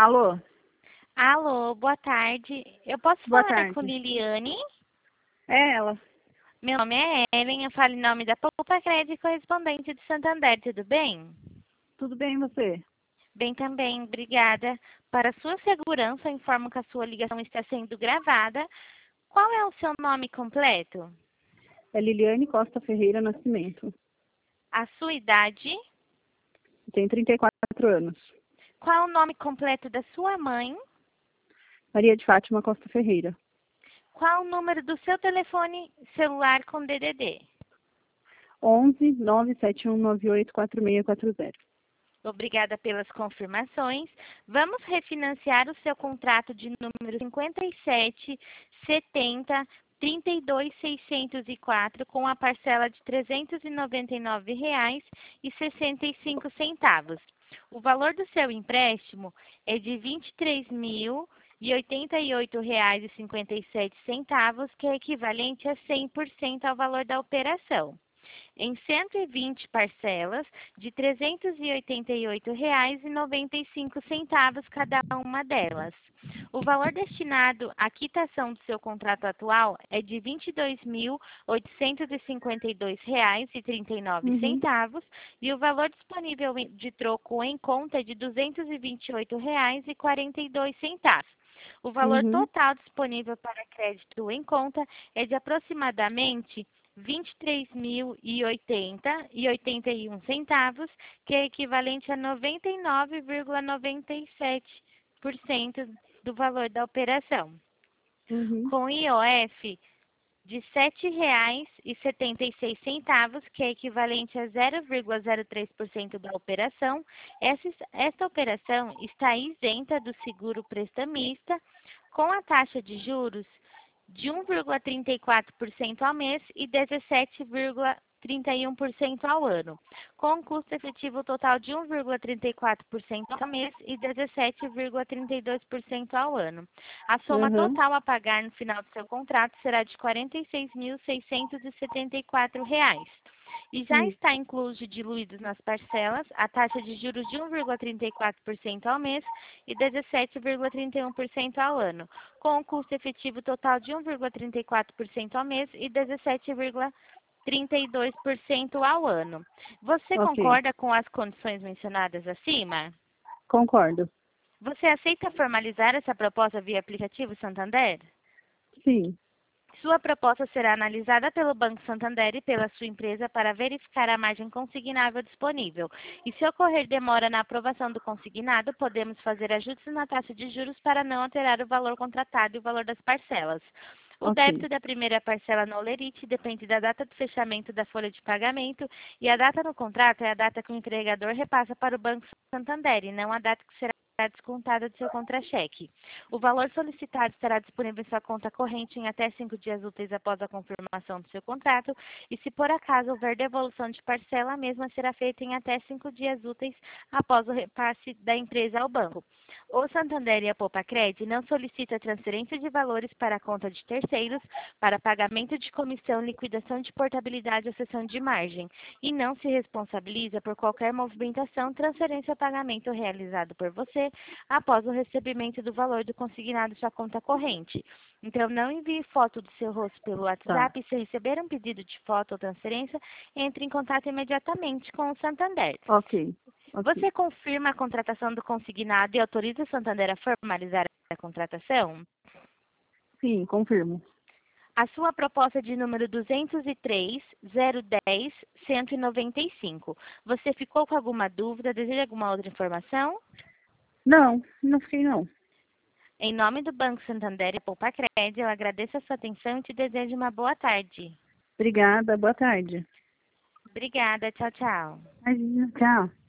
Alô, Alô, boa tarde. Eu posso boa falar com tarde. Liliane? É ela. Meu nome é Ellen, eu falo em nome da Poupa Crédito Correspondente de Santander, tudo bem? Tudo bem, e você? Bem também, obrigada. Para sua segurança, eu informo que a sua ligação está sendo gravada. Qual é o seu nome completo? É Liliane Costa Ferreira Nascimento. A sua idade? Tenho 34 anos. Qual é o nome completo da sua mãe? Maria de Fátima Costa Ferreira. Qual o número do seu telefone celular com DDD? 11 97198 4640. Obrigada pelas confirmações. Vamos refinanciar o seu contrato de número 5770 32.604 com a parcela de R$ 399,65. O valor do seu empréstimo é de R$ 23.088,57, que é equivalente a 100% ao valor da operação em 120 parcelas de R$ 388,95 cada uma delas. O valor destinado à quitação do seu contrato atual é de R$ 22.852,39 e o valor disponível de troco em conta é de R$ 228,42. O valor Uhum. total disponível para crédito em conta é de aproximadamente R$ 23.080,81, que é equivalente a 99,97% do valor da operação. Uhum. Com IOF de R$ 7,76, que é equivalente a 0,03% da operação, esta operação está isenta do seguro prestamista, com a taxa de juros de 1,34% ao mês e 17,31% ao ano, com um custo efetivo total de 1,34% ao mês e 17,32% ao ano. A soma Uhum. total a pagar no final do seu contrato será de R$ 46.674. E já Isso. está incluso diluídos nas parcelas a taxa de juros de 1,34% ao mês e 17,31% ao ano, com um custo efetivo total de 1,34% ao mês e 17,32% ao ano. Você Ok. concorda com as condições mencionadas acima? Concordo. Você aceita formalizar essa proposta via aplicativo Santander? Sim. Sua proposta será analisada pelo Banco Santander e pela sua empresa para verificar a margem consignável disponível. E se ocorrer demora na aprovação do consignado, podemos fazer ajustes na taxa de juros para não alterar o valor contratado e o valor das parcelas. O Ok. débito da primeira parcela no Olerite depende da data do fechamento da folha de pagamento e a data no contrato é a data que o empregador repassa para o Banco Santander e não a data que será descontada do seu contra-cheque. O valor solicitado estará disponível em sua conta corrente em até 5 dias úteis após a confirmação do seu contrato e, se por acaso houver devolução de parcela, a mesma será feita em até 5 dias úteis após o repasse da empresa ao banco. O Santander e a Poupa-Cred não solicita transferência de valores para a conta de terceiros para pagamento de comissão, liquidação de portabilidade ou cessão de margem e não se responsabiliza por qualquer movimentação, transferência ou pagamento realizado por você após o recebimento do valor do consignado em sua conta corrente. Então, não envie foto do seu rosto pelo Tá. WhatsApp e, se receber um pedido de foto ou transferência, entre em contato imediatamente com o Santander. Ok. Ok. Você confirma a contratação do consignado e autoriza o Santander a formalizar a contratação? Sim, confirmo. A sua proposta de número 203.010.195. Você ficou com alguma dúvida? Deseja alguma outra informação? Não, não fiquei não. Em nome do Banco Santander e Poupa-Cred, eu agradeço a sua atenção e te desejo uma boa tarde. Obrigada, boa tarde. Obrigada, tchau, tchau. Imagina, tchau.